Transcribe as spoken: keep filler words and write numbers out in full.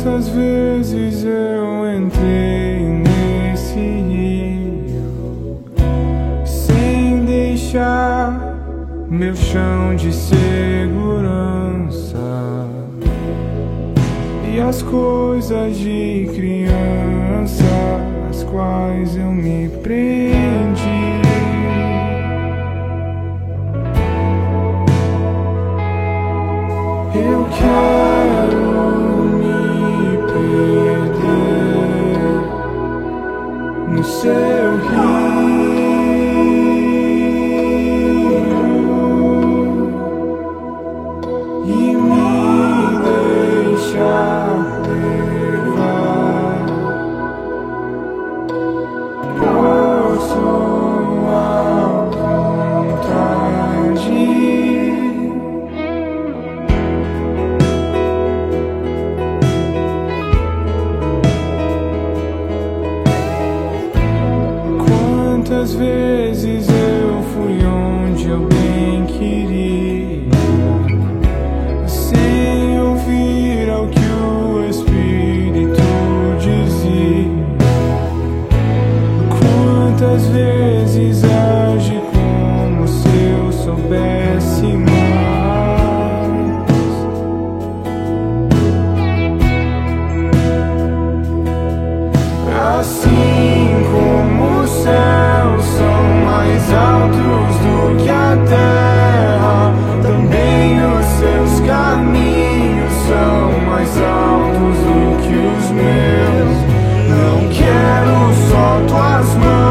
Quantas vezes eu entrei nesse rio sem deixar meu chão de segurança, e as coisas de criança às quais eu me prendi. Eu quero me perder no seu rio e me deixar levar por sua vontade. Quantas vezes eu fui onde eu bem queria, sem ouvir ao que o Espírito dizia. Quantas vezes agi como se eu soubesse mais. Assim como o céu são mais altos do que a terra, também os seus caminhos são mais altos do que os meus. Não quero só tuas mãos.